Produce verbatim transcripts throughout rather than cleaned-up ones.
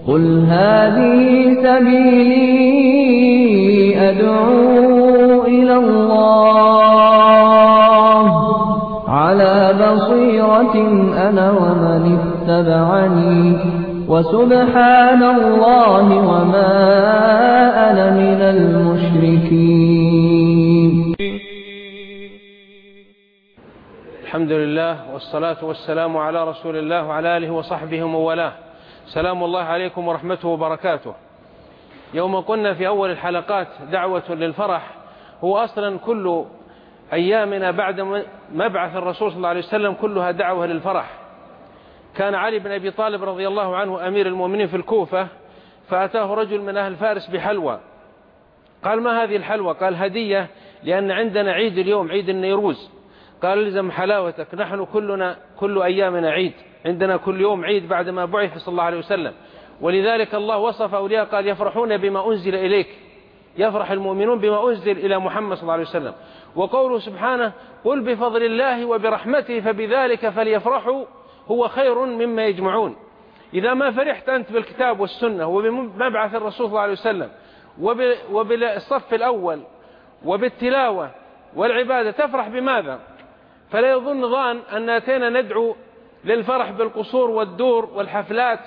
قل هذه سبيلي أدعو إلى الله على بصيرة أنا ومن اتبعني وسبحان الله وما أنا من المشركين. الحمد لله والصلاة والسلام على رسول الله وعلى آله وصحبه وموالاه. سلام الله عليكم ورحمته وبركاته. يوم قلنا في أول الحلقات دعوة للفرح، هو أصلا كل أيامنا بعد مبعث الرسول صلى الله عليه وسلم كلها دعوة للفرح. كان علي بن أبي طالب رضي الله عنه أمير المؤمنين في الكوفة، فأتاه رجل من أهل فارس بحلوى. قال: ما هذه الحلوى؟ قال: هدية، لأن عندنا عيد اليوم، عيد النيروز. قال: لزم حلاوتك، نحن كلنا كل أيامنا عيد، عندنا كل يوم عيد بعدما بعث صلى الله عليه وسلم. ولذلك الله وصف أولياء قال: يفرحون بما أنزل إليك، يفرح المؤمنون بما أنزل إلى محمد صلى الله عليه وسلم. وقوله سبحانه: قل بفضل الله وبرحمته فبذلك فليفرحوا هو خير مما يجمعون. إذا ما فرحت أنت بالكتاب والسنة وبمبعث الرسول صلى الله عليه وسلم وبالصف الأول وبالتلاوة والعبادة، تفرح بماذا؟ فلا يظن ظان أن أتينا ندعو للفرح بالقصور والدور والحفلات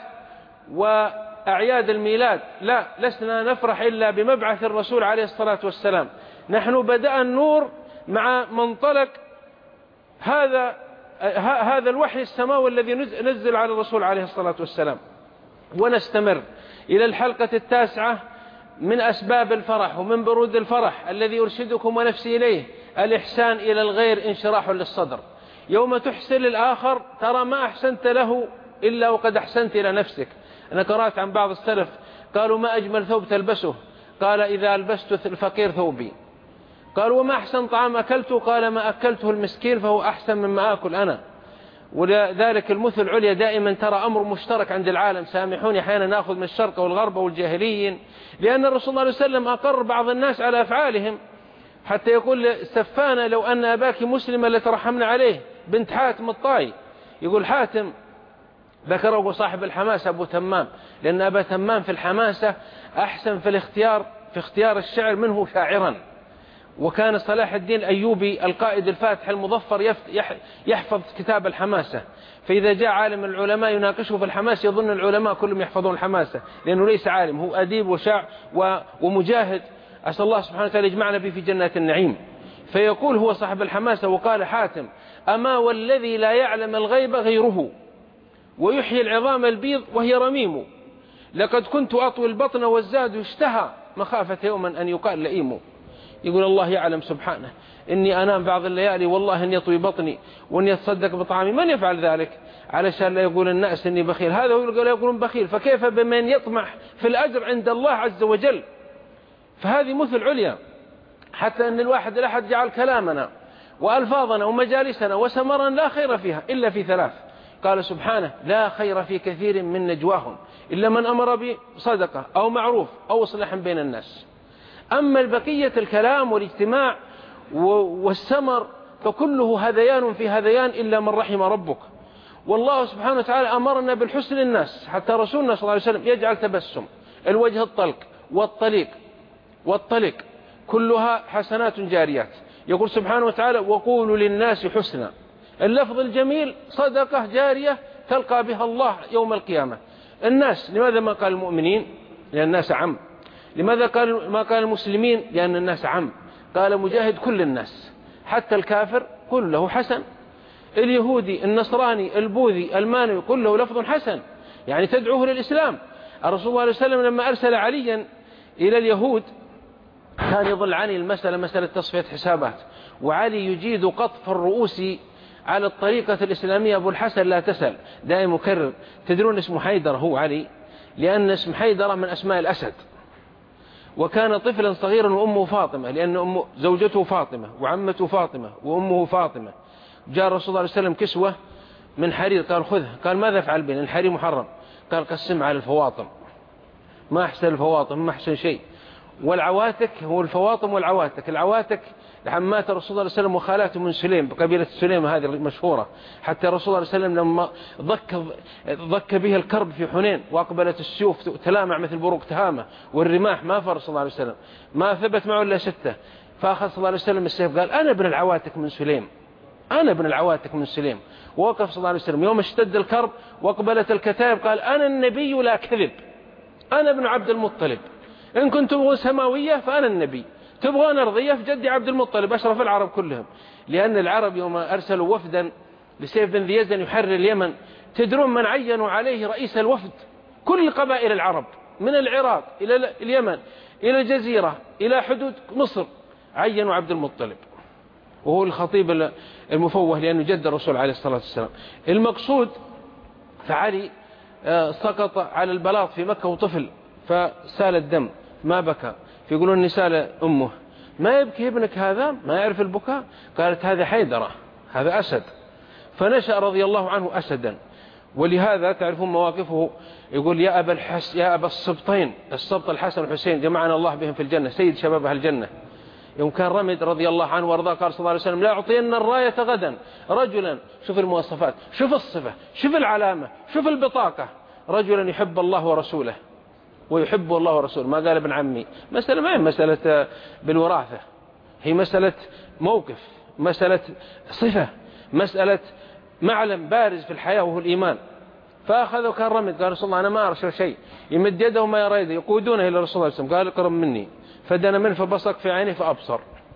وأعياد الميلاد. لا، لسنا نفرح إلا بمبعث الرسول عليه الصلاة والسلام. نحن بدأ النور مع منطلق هذا هذا الوحي السماوي الذي نزل على الرسول عليه الصلاة والسلام، ونستمر إلى الحلقة التاسعة من أسباب الفرح ومن برود الفرح الذي أرشدكم ونفسي إليه: الإحسان إلى الغير انشراح للصدر. يوم تحسن للآخر ترى ما أحسنت له إلا وقد أحسنت إلى نفسك. أنا قرأت عن بعض السلف قالوا: ما أجمل ثوب تلبسه؟ قال: إذا ألبست الفقير ثوبي. قالوا: وما أحسن طعام أكلته؟ قال: ما أكلته المسكين فهو أحسن مما أكل أنا. ولذلك المثل العليا دائما ترى أمر مشترك عند العالم. سامحوني أحيانا نأخذ من الشرق والغرب والجاهليين، لأن الرسول صلى الله عليه وسلم أقر بعض الناس على أفعالهم، حتى يقول سفانا: لو أن أباك مسلما لترحمنا عليه. بنت حاتم الطائي، يقول حاتم ذكره صاحب الحماسة أبو تمام، لأن أبا تمام في الحماسة أحسن في الاختيار في اختيار الشعر منه شاعرا. وكان صلاح الدين الأيوبي القائد الفاتح المظفر يحفظ كتاب الحماسة، فإذا جاء عالم العلماء يناقشه في الحماسة يظن العلماء كلهم يحفظون الحماسة، لأنه ليس عالم، هو أديب وشاعر ومجاهد. أسأل الله سبحانه وتعالى يجمعنا به في جنات النعيم. فيقول هو صاحب الحماسة: وقال حاتم: أما والذي لا يعلم الغيب غيره ويحيي العظام البيض وهي رميم، لقد كنت أطوي البطن والزاد يشتهى مخافة يوما أن يقال لئيم. يقول الله يعلم سبحانه إني أنام بعض الليالي والله أن يطوي بطني وأن يتصدق بطعامي. من يفعل ذلك علشان لا يقول الناس إني بخيل؟ هذا هو اللي يقولون بخيل، فكيف بمن يطمح في الأجر عند الله عز وجل؟ فهذه مثل عليا، حتى أن الواحد الأحد جعل كلامنا وألفاظنا ومجالسنا وسمرا لا خير فيها إلا في ثلاث. قال سبحانه: لا خير في كثير من نجواهم إلا من أمر بصدقة أو معروف أو إصلاح بين الناس. أما البقية الكلام والاجتماع والسمر فكله هذيان في هذيان إلا من رحم ربك. والله سبحانه وتعالى أمرنا بالحسن للناس، حتى رسولنا صلى الله عليه وسلم يجعل تبسم الوجه الطلق والطليق والطلق كلها حسنات جاريات. يقول سبحانه وتعالى: وقولوا للناس حسنا. اللفظ الجميل صدقة جارية تلقى بها الله يوم القيامة. الناس لماذا ما قال المؤمنين؟ لأن الناس عم. لماذا قال ما قال المسلمين؟ لأن الناس عم. قال مجاهد: كل الناس، حتى الكافر قل له حسن، اليهودي النصراني البوذي المانوي قل له لفظ حسن، يعني تدعوه للإسلام. الرسول صلى الله عليه وسلم لما أرسل عليا إلى اليهود كان يظل عني المسألة مسألة تصفية حسابات، وعلي يجيد قطف الرؤوس على الطريقة الإسلامية. أبو الحسن لا تسأل، دائما مكرر. تدرون اسمه حيدر هو علي، لأن اسم حيدر من أسماء الأسد. وكان طفلا صغيرا وأمه فاطمة، لأن أمه زوجته فاطمة وعمته فاطمة وأمه فاطمة. جاء الرسول صلى الله عليه وسلم كسوة من حرير، قال: خذها. قال: ماذا أفعل بين الحرير محرم؟ قال: قسم على الفواطم. ما أحسن الفواطم، ما أحسن شيء. والعواتك هو الفواطم والعواتك. العواتك عمات الرسول صلى الله عليه وسلم وخالاته من سليم بقبيلة سليم هذه المشهورة، حتى الرسول صلى الله عليه وسلم لما ضك ضك به الكرب في حنين وأقبلت السيوف تلامع مثل بروق تهامة والرماح ما فر صلى الله عليه وسلم، ما ثبت معه إلا ستة، فأخذ صلى الله عليه وسلم السيف قال أنا ابن العواتك من سليم، أنا ابن العواتك من سليم. ووقف صلى الله عليه وسلم يوم اشتد الكرب وأقبلت الكتائب قال أنا النبي لا كذب، أنا ابن عبد المطلب، إن كنتم تبغون سماوية فأنا النبي، تبغون أرضية في جدي عبد المطلب أشرف العرب كلهم. لأن العرب يوم أرسلوا وفدا لسيف بن ذي يزن يحرر اليمن، تدرون من عينوا عليه رئيس الوفد؟ كل قبائل العرب من العراق إلى اليمن إلى الجزيرة إلى حدود مصر عينوا عبد المطلب، وهو الخطيب المفوه لأنه جد الرسول عليه الصلاة والسلام. المقصود فعلي سقط على البلاط في مكة وطفل فسال الدم ما بكى، فيقولون نسال أمه ما يبكي ابنك هذا ما يعرف البكاء؟ قالت هذا حيدرة، هذا أسد، فنشأ رضي الله عنه أسدا. ولهذا تعرفون مواقفه، يقول يا أبا الحس يا أبا السبطين، السبط الحسن والحسين جمعنا الله بهم في الجنة، سيد شباب أهل الجنة. يوم كان رمد رضي الله عنه وارضاه قال صلى الله عليه وسلم لا أعطينا الراية غدا رجلا، شوف المواصفات، شوف الصفة، شوف العلامة، شوف البطاقة، رجلا يحب الله ورسوله ويحبه الله ورسوله. ما قال ابن عمي، مسألة ما هي مسألة بالوراثة، هي مسألة موقف، مسألة صفة، مسألة معلم بارز في الحياة وهو الإيمان. فأخذوا كان رمد قال رسول الله أنا ما أرشى شيء، يمد يده وما يرى يده، يقودونه إلى رسول الله صلى الله عليه وسلم، قال اقرب مني، فدنا منه فبصق في عينه فأبصر.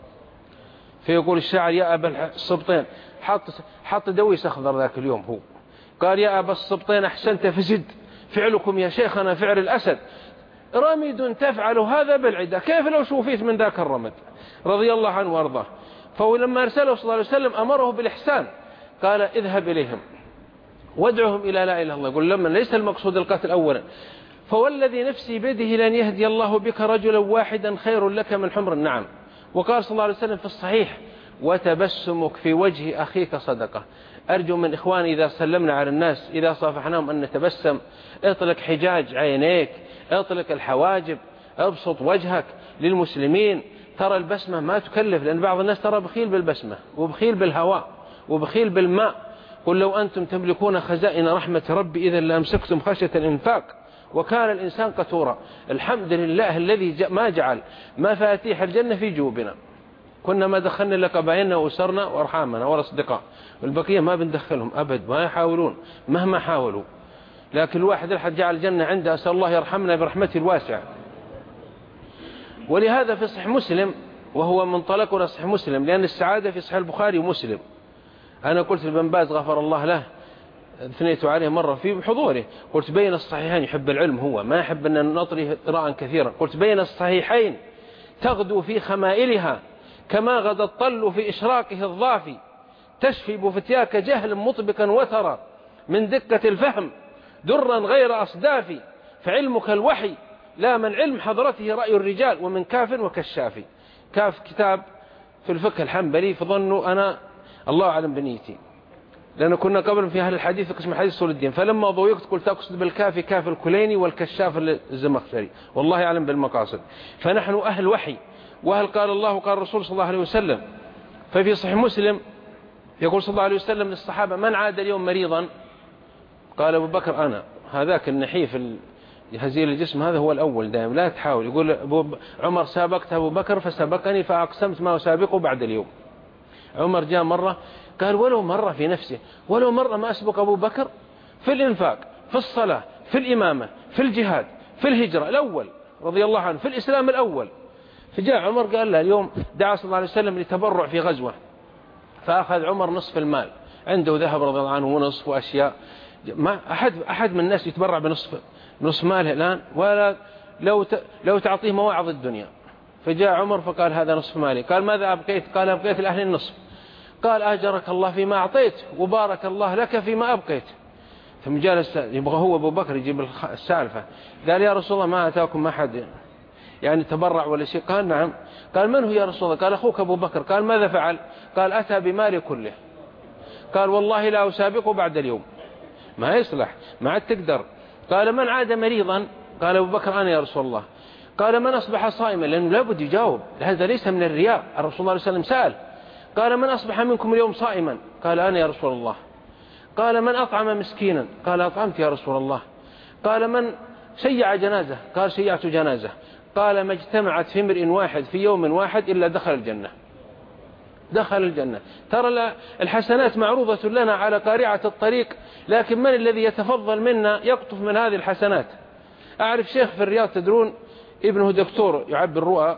فيقول الشاعر يا أبا السبطين، حط حط دويس أخضر ذاك اليوم هو، قال يا أبا السبطين أحسنت فزد، فعلكم يا شيخنا فعل الأسد، رميد تفعل هذا بالعدة، كيف لو شوفيت من ذاك الرمد رضي الله عنه وارضاه. فهو لما أرسله صلى الله عليه وسلم أمره بالإحسان، قال اذهب إليهم وادعهم إلى لا إله إلا الله. يقول لما ليس المقصود القتل أولا، فوالذي نفسي بيده لن يهدي الله بك رجلا واحدا خير لك من حمر النعم. وقال صلى الله عليه وسلم في الصحيح وتبسمك في وجه أخيك صدقة. أرجو من إخواني إذا سلمنا على الناس إذا صافحناهم أن نتبسم، اطلق حجاج عينيك، اطلق الحواجب، ابسط وجهك للمسلمين. ترى البسمة ما تكلف، لأن بعض الناس ترى بخيل بالبسمة وبخيل بالهواء وبخيل بالماء. قل لو أنتم تملكون خزائن رحمة ربي إذا لأمسكتم خشية الإنفاق وكان الإنسان قتورا. الحمد لله الذي ما جعل مفاتيح الجنة في جوبنا، كنا ما دخلنا لك قبائلنا وأسرنا وأرحامنا والأصدقاء، والبقية ما بندخلهم أبد، ما يحاولون مهما حاولوا. لكن الواحد الحد جعل الجنة عنده، أسأل الله يرحمنا برحمته الواسعة. ولهذا في صحيح مسلم، وهو منطلقنا صحيح مسلم لأن السعادة في صحيح البخاري ومسلم. أنا قلت لابن باز غفر الله له، ثنيت عليه مرة في حضوره، قلت بين الصحيحين، يحب العلم هو ما يحب أن نطري إراء كثيرا، قلت بين الصحيحين تغدو في خمائلها كما غدا الطل في إشراقه الضافي، تشفي فتياك جهل مطبقا وترى من دقة الفهم درا غير أصدافي، فعلمك الوحي لا من علم حضرته رأي الرجال ومن كاف وكشافي. كاف كتاب في الفقه الحنبلي، فظنوا أنا الله أعلم بنيتي، لأن كنا قبل في أهل الحديث قسم حديث أصول الدين، فلما ضويقت قلت أقصد بالكافي كاف الكليني والكشاف الزمخشري، والله أعلم بالمقاصد. فنحن أهل وحي وأهل قال الله وقال الرسول صلى الله عليه وسلم. ففي صحيح مسلم يقول صلى الله عليه وسلم للصحابة من عاد اليوم مريضا؟ قال أبو بكر أنا. هذاك النحيف هزيل الجسم هذا هو الأول دائما، لا تحاول. يقول أبو عمر سابقت أبو بكر فسبقني فأقسمت ما أسابقه بعد اليوم. عمر جاء مرة قال ولو مرة في نفسه، ولو مرة ما أسبق أبو بكر في الإنفاق، في الصلاة، في الإمامة، في الجهاد، في الهجرة الأول رضي الله عنه، في الإسلام الأول. فجاء عمر قال له اليوم دعا صلى الله عليه وسلم لتبرع في غزوة، فأخذ عمر نصف المال، عنده ذهب رضي الله عنه ونصف وأشياء، ما أحد أحد من الناس يتبرع بنصف نصف ماله الآن، ولا لو لو تعطيه مواعظ الدنيا. فجاء عمر فقال هذا نصف مالي. قال ماذا أبقيت؟ قال أبقيت الأهل النصف. قال أجرك الله فيما أعطيت وبارك الله لك فيما أبقيت. ثم جالس يبغى هو أبو بكر يجيب السالفة، قال يا رسول الله ما أتاكم ما حد يعني تبرع ولا شيء؟ قال نعم. قال من هو يا رسول الله؟ قال أخوك أبو بكر. قال ماذا فعل؟ قال أتى بمالي كله. قال والله لا أسابقه بعد اليوم، ما يصلح ما عاد تقدر. قال من عاد مريضا؟ قال أبو بكر أنا يا رسول الله. قال من أصبح صائما، لأنه لابد يجاوب، هذا ليس من الرياء. الرسول صلى الله عليه وسلم سأل قال من أصبح منكم اليوم صائما؟ قال أنا يا رسول الله. قال من أطعم مسكينا؟ قال أطعمت يا رسول الله. قال من شيع جنازة؟ قال شيعت جنازة. قال ما اجتمعت في امرئ واحد في يوم واحد إلا دخل الجنة، دخل الجنة. ترى الحسنات معروضة لنا على قارعة الطريق، لكن من الذي يتفضل منا يقطف من هذه الحسنات؟ أعرف شيخ في الرياض تدرون ابنه دكتور يعبر الرؤى،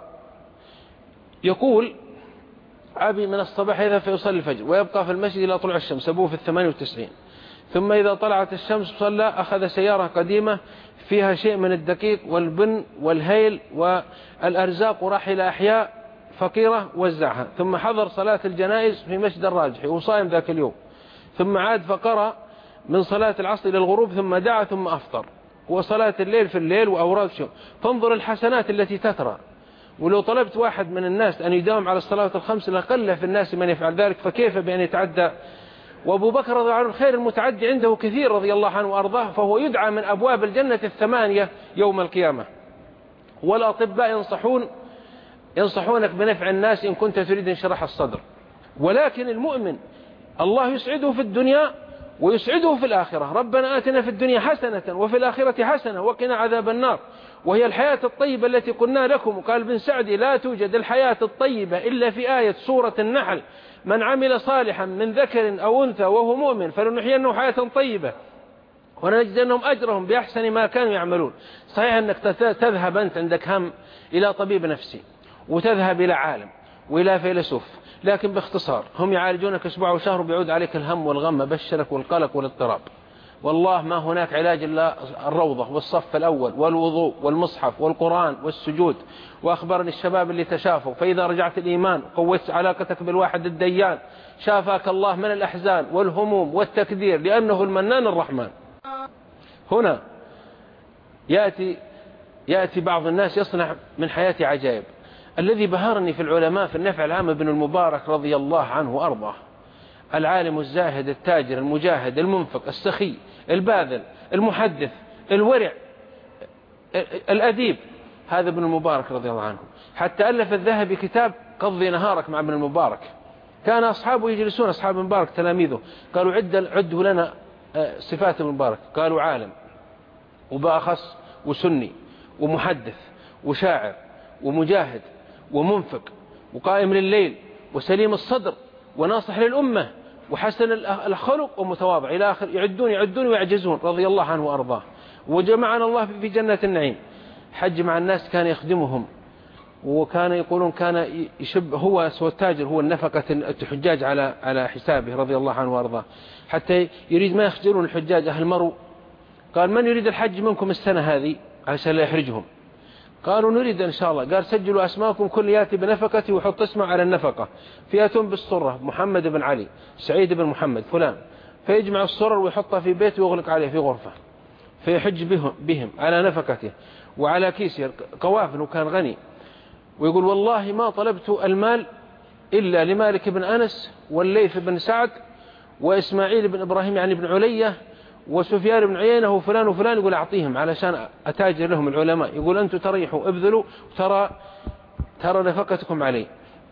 يقول أبي من الصباح يذهب فيصلي الفجر ويبقى في المسجد إلى طلوع الشمس، أبوه في الثمانية وتسعين، ثم إذا طلعت الشمس صلى، أخذ سيارة قديمة فيها شيء من الدقيق والبن والهيل والأرزاق وراح إلى أحياء فقيرة وزعها، ثم حضر صلاة الجنائز في مسجد الراجحي وصائم ذاك اليوم، ثم عاد فقرأ من صلاة العصر إلى الغروب، ثم دعا ثم أفطر، وصلاة الليل في الليل وأوراد شو. فانظر الحسنات التي تترى. ولو طلبت واحد من الناس أن يداوم على الصلاة الخمس لقل في الناس من يفعل ذلك، فكيف بأن يتعدى؟ وأبو بكر رضي الله عنه الخير المتعدي عنده كثير رضي الله عنه وأرضاه، فهو يدعى من أبواب الجنة الثمانية يوم القيامة. والأطباء ينصحون ينصحونك بنفع الناس إن كنت تريد انشراح الصدر. ولكن المؤمن الله يسعده في الدنيا ويسعده في الآخرة. ربنا آتنا في الدنيا حسنة وفي الآخرة حسنة وقنا عذاب النار، وهي الحياة الطيبة التي قلنا لكم. وقال ابن سعدي لا توجد الحياة الطيبة إلا في آية سورة النحل: من عمل صالحا من ذكر أو أنثى وهو مؤمن فلنحيينه حياة طيبة ولنجزينهم أجرهم بأحسن ما كانوا يعملون. صحيح أنك تذهب أنت عندك هم إلى طبيب نفسي، وتذهب إلى عالم وإلى فيلسوف، لكن باختصار هم يعالجونك أسبوع وشهر وبيعود عليك الهم والغم بشرك والقلق والاضطراب. والله ما هناك علاج إلا الروضة والصف الأول والوضوء والمصحف والقرآن والسجود. وأخبرني الشباب اللي تشافوا، فإذا رجعت الإيمان قوت علاقتك بالواحد الديان، شافاك الله من الأحزان والهموم والتكدير، لأنه المنان الرحمن. هنا يأتي يأتي بعض الناس يصنع من حياتي عجائب. الذي بهرني في العلماء في النفع العام ابن المبارك رضي الله عنه وأرضاه، العالم الزاهد التاجر المجاهد المنفق السخي الباذل المحدث الورع الأديب، هذا ابن المبارك رضي الله عنه. حتى ألف الذهبي كتاب قضي نهارك مع ابن المبارك. كان أصحابه يجلسون، أصحاب ابن المبارك تلاميذه، قالوا عد عدوا لنا صفات ابن المبارك. قالوا عالم وبأخص وسني ومحدث وشاعر ومجاهد ومنفق وقائم لليل وسليم الصدر وناصح للأمة وحسن الخلق ومتواضع إلى آخر. يعدون يعدون ويعجزون رضي الله عنه وأرضاه. وجمعنا الله في جنة النعيم. حج مع الناس كان يخدمهم، وكان يقولون كان يشب هو سوى التاجر، هو النفقة الحجاج على على حسابه رضي الله عنه وأرضاه، حتى يريد ما يخجلون الحجاج أهل مرو. قال من يريد الحج منكم السنة هذه عشان لا يحرجهم؟ قالوا نريد إن شاء الله. قال سجلوا أسماءكم، كل يأتي بنفقتي وحط اسمه على النفقة. فئة بالصرة محمد بن علي، سعيد بن محمد فلان، فيجمع الصرر ويحطها في بيت ويغلق عليه في غرفة، فيحج بهم, بهم على نفقته وعلى كيسه قوافل، وكان غني. ويقول والله ما طلبت المال إلا لمالك بن أنس والليث بن سعد وإسماعيل بن إبراهيم يعني بن علية وسفيان بن عيينة وفلان وفلان. يقول أعطيهم علشان أتاجر لهم العلماء. يقول أنتم تريحوا ابذلوا ترى ترى نفقتكم علي.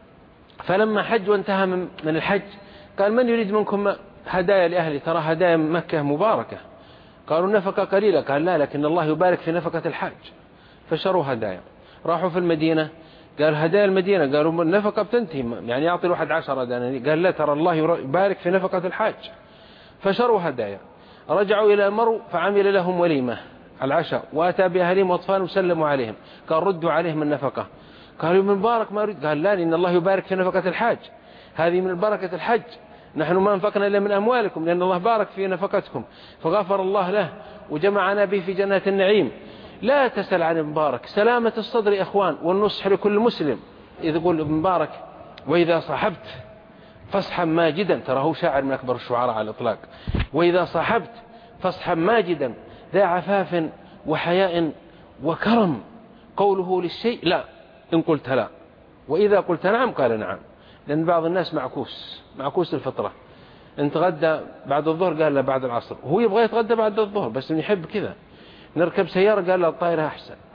فلما حج وانتهى من الحج قال من يريد منكم هدايا لأهلي؟ ترى هدايا مكة مباركة. قالوا النفقة قليلة. قال لا، لكن الله يبارك في نفقة الحج. فشروا هدايا. راحوا في المدينة، قال هدايا المدينة، قالوا النفقة بتنتهي، يعني يعطي الواحد عشرة دنانير. قال لا، ترى الله يبارك في نفقة الحج. فشروا هدايا. رجعوا إلى مرو فعمل لهم وليمة العشاء، وأتى بأهلهم وأطفالهم وسلموا عليهم. قال ردوا عليهم النفقة. قالوا من بارك ما أريد. قال لا، إن الله يبارك في نفقة الحج، هذه من بركة الحج، نحن ما انفقنا إلا من أموالكم لأن الله بارك في نفقتكم. فغفر الله له وجمعنا به في جنة النعيم. لا تسأل عن مبارك، سلامة الصدر إخوان، والنصح لكل مسلم. إذا يقول ابن مبارك وإذا صاحبت فاصحب ماجدا، ترى هو شاعر من أكبر الشعراء على الإطلاق. وإذا صاحبت فاصحب ماجدا ذا عفاف وحياء وكرم. قوله للشيء لا، إن قلت لا، وإذا قلت نعم قال نعم. لأن بعض الناس معكوس معكوس الفطرة. انت غدا بعد الظهر قال لا بعد العصر، وهو يبغى يتغدى بعد الظهر بس من يحب كذا. نركب سيارة قال لا الطائرة أحسن،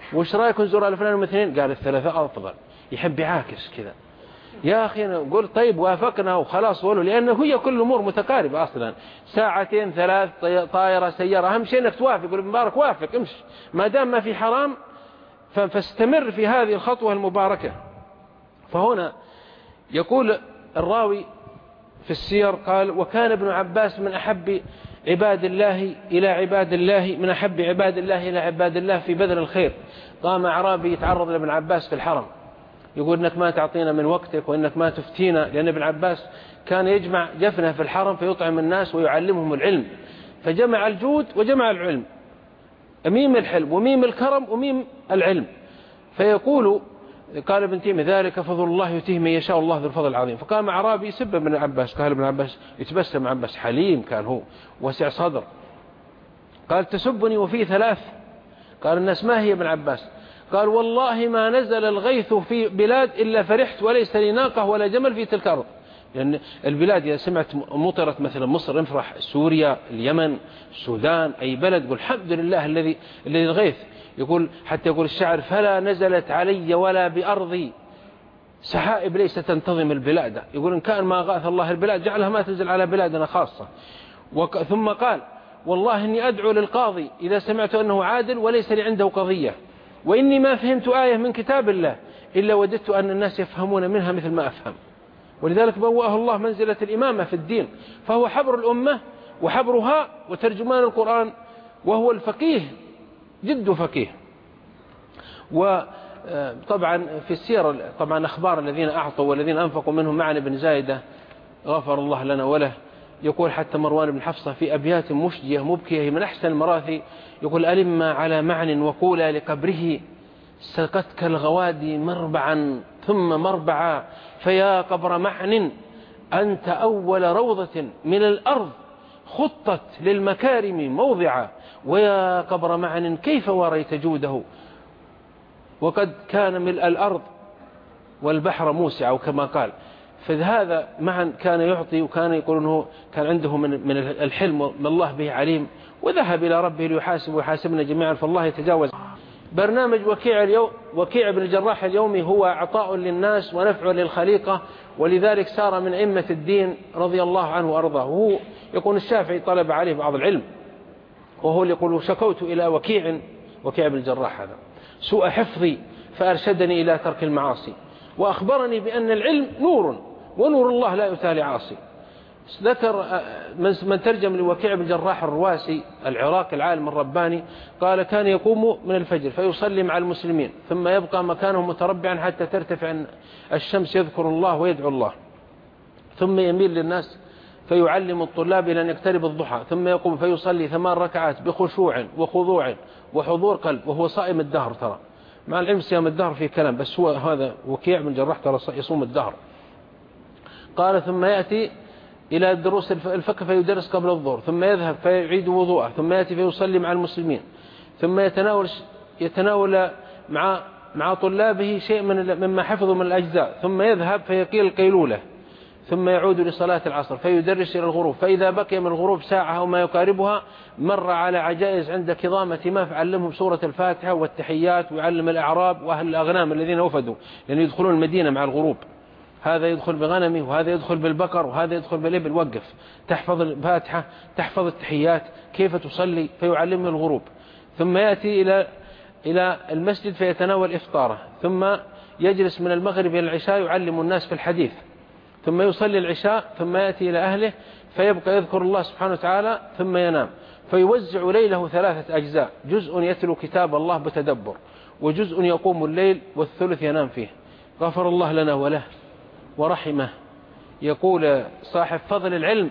وش رأيك نزور الفلان مثلين؟ قال الثلاثة أفضل. يحب يعاكس كذا. يا أخي نقول طيب وافقنا وخلاص ولو، لأنه هي كل الأمور متقاربة أصلا، ساعتين ثلاث طائرة سيارة، أهم شيء أنك توافق. يقول مبارك وافق امشي، ما دام ما في حرام فاستمر في هذه الخطوة المباركة. فهنا يقول الراوي في السير قال: وكان ابن عباس من أحب عباد الله إلى عباد الله، من أحب عباد الله إلى عباد الله في بذل الخير. قام أعرابي يتعرض لابن عباس في الحرم يقول: إنك ما تعطينا من وقتك وإنك ما تفتينا، لأن ابن عباس كان يجمع جفنه في الحرم فيطعم الناس ويعلمهم العلم، فجمع الجود وجمع العلم، أميم الحلم وميم الكرم وميم العلم. فيقول قال ابن تيمية: ذلك فضل الله يؤتيه من يشاء الله ذو الفضل العظيم. فقام أعرابي يسب ابن عباس، قال ابن عباس يتبسم ابن عباس، حليم كان هو وسع صدر. قال: تسبني وفي ثلاث؟ قال الناس: ما هي ابن عباس؟ قال: والله ما نزل الغيث في بلاد إلا فرحت وليس لي ناقة ولا جمل في تلك الأرض. لأن يعني البلاد إذا سمعت مطرت مثلا مصر انفرح، سوريا، اليمن، السودان، أي بلد يقول الحمد لله الذي الذي الغيث. يقول حتى يقول الشاعر: فلا نزلت علي ولا بأرضي سحائب ليس تنتظم البلاد. يقول إن كان ما غاث الله البلاد جعلها ما تنزل على بلادنا خاصة. وك ثم قال: والله إني أدعو للقاضي إذا سمعت أنه عادل وليس لي عنده قضية، وإني ما فهمت آية من كتاب الله إلا وددت أن الناس يفهمون منها مثل ما أفهم. ولذلك بوأه الله منزلة الإمامة في الدين، فهو حبر الأمة وحبرها وترجمان القرآن، وهو الفقيه جد فقيه. وطبعا في السيرة طبعا أخبار الذين أعطوا والذين أنفقوا منهم معن بن زايدة غفر الله لنا وله. يقول حتى مروان بن حفصة في أبيات مشجية مبكية من أحسن المراثي، يقول: ألما على معن وقولا لقبره سقتك الغوادي مربعا ثم مربعا، فيا قبر معن أنت أول روضة من الأرض خطت للمكارم موضعا، ويا قبر معن كيف وريت جوده وقد كان ملء الأرض والبحر موسع، وكما قال. فهذا معا كان يعطي، وكان يقول أنه كان عنده من من الحلم ما الله به عليم، وذهب إلى ربه ليحاسب ويحاسبنا جميعا، فالله يتجاوز. برنامج وكيع اليوم وكيع بن الجراح اليومي هو عطاء للناس ونفع للخليقة، ولذلك سار من أئمة الدين رضي الله عنه وأرضاه. وهو يقول الشافعي طلب عليه بعض العلم، وهو يقول: شكوت إلى وكيع وكيع بن الجراح هذا سوء حفظي فأرشدني إلى ترك المعاصي، وأخبرني بأن العلم نور ونور الله لا يتالي عاصي. ذكر من ترجم لوكيع بن الجراح الرواسي العراقي العالم الرباني، قال: كان يقوم من الفجر فيصلي مع المسلمين ثم يبقى مكانه متربعا حتى ترتفع الشمس يذكر الله ويدعو الله، ثم يميل للناس فيعلم الطلاب إلى أن يقترب الضحى، ثم يقوم فيصلي ثمان ركعات بخشوع وخضوع وحضور قلب، وهو صائم الدهر. ترى مع العلم صيام الدهر فيه كلام، بس هو هذا وكيع بن الجراح ترى يصوم الدهر. قال: ثم يأتي إلى دروس الفقه فيدرس قبل الظهر، ثم يذهب فيعيد وضوءه، ثم يأتي فيصلي مع المسلمين، ثم يتناول يتناول مع مع طلابه شيء من مما حفظوا من الأجزاء، ثم يذهب فيقيل القيلولة، ثم يعود لصلاة العصر فيدرس إلى الغروب، فإذا بقي من الغروب ساعة أو ما يقاربها مر على عجائز عند كظامة ما فعلمهم سورة الفاتحة والتحيات، ويعلم الأعراب وأهل الأغنام الذين وفدوا، لأن يعني يدخلون المدينة مع الغروب، هذا يدخل بغنمه وهذا يدخل بالبقر وهذا يدخل بالإبل، وقف تحفظ الفاتحة تحفظ التحيات كيف تصلي، فيعلمه الغروب. ثم يأتي إلى إلى المسجد فيتناول إفطاره، ثم يجلس من المغرب إلى العشاء يعلم الناس في الحديث، ثم يصلي العشاء، ثم يأتي إلى أهله فيبقى يذكر الله سبحانه وتعالى، ثم ينام. فيوزع ليله ثلاثة أجزاء: جزء يتلو كتاب الله بتدبر، وجزء يقوم الليل، والثلث ينام فيه. غفر الله لنا وله ورحمه. يقول صاحب فضل العلم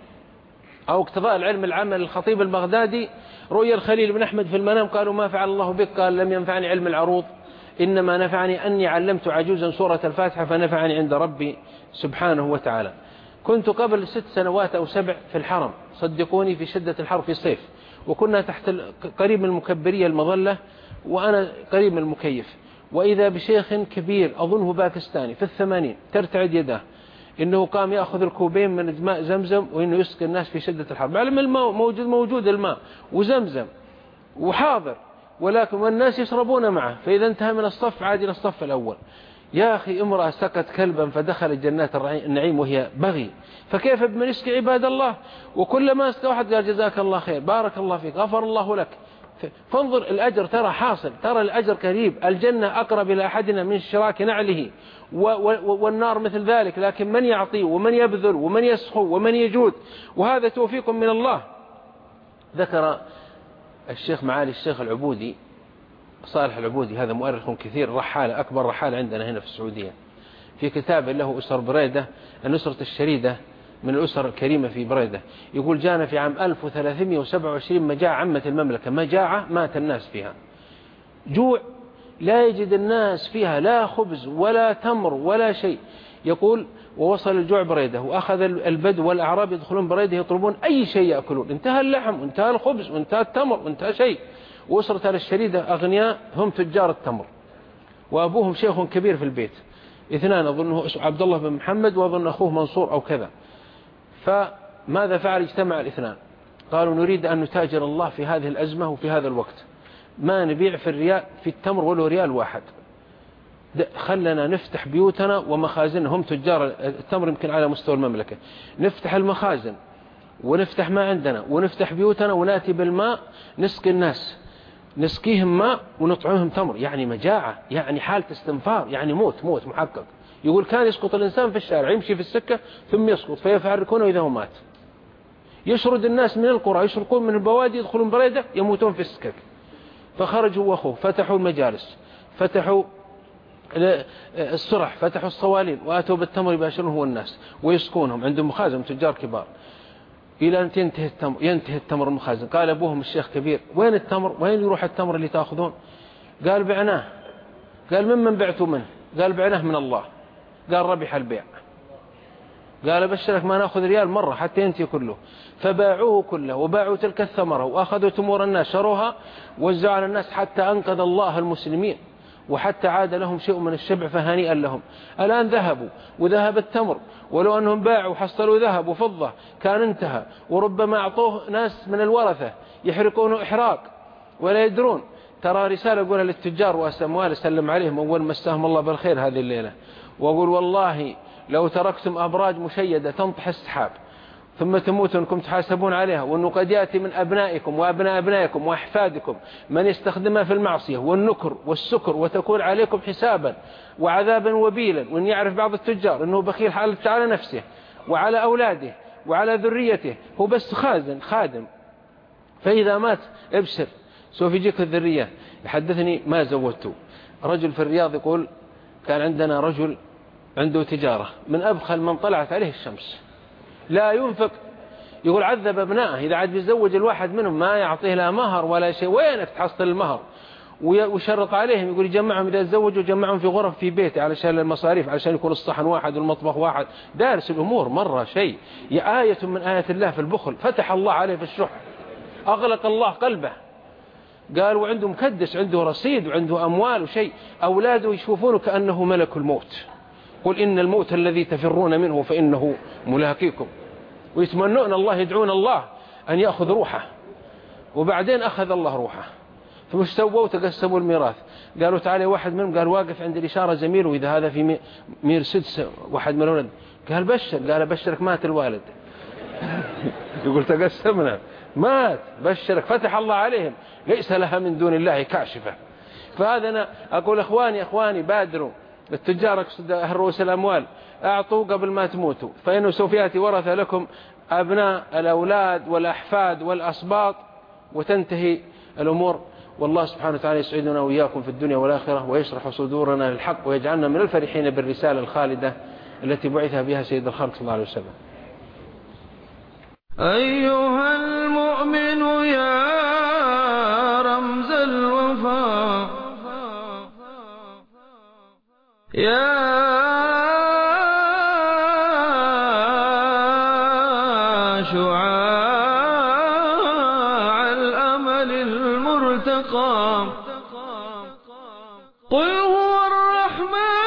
أو اقتضاء العلم العمل الخطيب البغدادي: رؤيا الخليل بن أحمد في المنام، قالوا: ما فعل الله بك؟ قال: لم ينفعني علم العروض، إنما نفعني أني علمت عجوزا سورة الفاتحة فنفعني عند ربي سبحانه وتعالى. كنت قبل ست سنوات أو سبع في الحرم، صدقوني، في شدة الحر في الصيف، وكنا تحت قريب من المكبرية المظلة وأنا قريب من المكيف، وإذا بشيخ كبير أظنه باكستاني في الثمانين ترتعد يده، إنه قام يأخذ الكوبين من ماء زمزم وإنه يسقي الناس في شدة الحر، معلم الماء موجود موجود الماء وزمزم وحاضر، ولكن والناس يشربون معه، فإذا انتهى من الصف عاد إلى الصف الأول. يا أخي امرأة سقت كلبا فدخل جنات النعيم وهي بغي، فكيف بمن يسقي عباد الله؟ وكلما اسقى واحد قال جزاك الله خير، بارك الله فيك، غفر الله لك. فانظر الأجر ترى حاصل، ترى الأجر قريب، الجنة أقرب إلى أحدنا من شراك نعله، والنار مثل ذلك. لكن من يعطي ومن يبذل ومن يسخو ومن يجود، وهذا توفيق من الله. ذكر الشيخ معالي الشيخ العبودي صالح العبودي، هذا مؤرخ كثير، رحالة أكبر رحالة عندنا هنا في السعودية، في كتاب له أسر بريدة، النسرة الشريدة من الأسر الكريمة في بريدة، يقول جانا في عام ألف وثلاثمائة وسبعة وعشرين مجاعة عمت المملكة، مجاعة مات الناس فيها، جوع لا يجد الناس فيها لا خبز ولا تمر ولا شيء. يقول ووصل الجوع بريدة، وأخذ البدو والأعراب يدخلون بريدة يطلبون أي شيء يأكلون، انتهى اللحم وانتهى الخبز وانتهى التمر وانتهى شيء. وأسرة الشريدة أغنياء هم تجار التمر، وأبوهم شيخ كبير في البيت، اثنان أظنه عبد الله بن محمد وأظن أخوه منصور أو كذا. فماذا فعل؟ اجتمع الاثنان قالوا نريد أن نتاجر الله في هذه الأزمة وفي هذا الوقت، ما نبيع في الريال في التمر ولو ريال واحد، خلنا نفتح بيوتنا ومخازن، هم تجار التمر يمكن على مستوى المملكة، نفتح المخازن ونفتح ما عندنا ونفتح بيوتنا وناتي بالماء نسقي الناس، نسقيهم ماء ونطعمهم تمر. يعني مجاعة، يعني حالة استنفار، يعني موت موت محقق. يقول كان يسقط الإنسان في الشارع، يمشي في السكة ثم يسقط فيفارقونه إذا هو مات. يشرد الناس من القرى، يشرقون من البوادي، يدخلون بريدة يموتون في السكك. فخرجوا وأخوه، فتحوا المجالس، فتحوا السرح، فتحوا الصوالين، وآتوا بالتمر يباشرون هو الناس ويسقونهم، عندهم مخازن تجار كبار، إلى أن تنتهي التمر، ينتهي التمر المخازن. قال أبوهم الشيخ كبير وين التمر؟ وين يروح التمر اللي تأخذون؟ قال بعناه. قال ممن بعتوا منه؟ قال بعناه من الله. قال ربح البيع. قال بشرك ما نأخذ ريال مرة حتى ينتهي كله. فباعوه كله وباعوا تلك الثمرة وأخذوا تمور الناس، شروها ووزعوا على الناس حتى أنقذ الله المسلمين، وحتى عاد لهم شيء من الشبع فهنيئا لهم. الآن ذهبوا وذهب التمر، ولو أنهم باعوا وحصلوا ذهب وفضة كان انتهى، وربما أعطوه ناس من الورثة يحرقونه إحراق ولا يدرون. ترى رسالة أقولها للتجار وأسأموال سلم عليهم أول ما استهم الله بالخير هذه الليلة، وأقول والله لو تركتم أبراج مشيدة تنطح السحاب ثم تموتوا أنكم تحاسبون عليها، وأنه قد يأتي من أبنائكم وأبناء أبنائكم وأحفادكم من يستخدمها في المعصية والنكر والسكر، وتكون عليكم حسابا وعذابا وبيلا. وأن يعرف بعض التجار أنه بخيل حالته على نفسه وعلى أولاده وعلى ذريته، هو بس خازن خادم، فإذا مات ابشر سوف يجيك الذرية. يحدثني ما زوجته رجل في الرياض، يقول كان عندنا رجل عنده تجارة من أبخل من طلعت عليه الشمس، لا ينفق. يقول عذب ابنائه، إذا عاد بيزوج الواحد منهم ما يعطيه لا مهر ولا شيء، وينك تحصل المهر؟ ويشرط عليهم، يقول يجمعهم إذا تزوجوا جمعهم في غرف في بيته علشان المصاريف، علشان يكون الصحن واحد والمطبخ واحد، دارس الأمور مرة شيء. آية من آيات الله في البخل، فتح الله عليه في الشح، أغلق الله قلبه. قال وعنده مكدس، عنده رصيد وعنده أموال وشيء، أولاده يشوفونه كأنه ملك الموت. قل إن الموت الذي تفرون منه فإنه ملاقيكم، ويتمنون الله، يدعون الله أن يأخذ روحه، وبعدين أخذ الله روحه. فمش سووا؟ تقسموا الميراث. قالوا تعالى واحد منهم قال واقف عند الإشارة زميله، وإذا هذا في مير سدس واحد من الولد، قال بشر، قال بشرك مات الوالد. يقول تقسمنا، مات، بشرك، فتح الله عليهم، ليس لها من دون الله كاشفة. فهذا أنا أقول إخواني إخواني بادروا التجار، أقصد أهل رؤوس الأموال، أعطوا قبل ما تموتوا، فإنه سوف يأتي ورثة لكم أبناء الأولاد والأحفاد والأصباط، وتنتهي الأمور. والله سبحانه وتعالى يسعدنا وإياكم في الدنيا والآخرة، ويشرح صدورنا للحق، ويجعلنا من الفرحين بالرسالة الخالدة التي بعث بها سيد الخلق صلى الله عليه وسلم. أيها المؤمن يا رمز الوفاء، يا شعاع الأمل المرتقى، قل هو الرحمن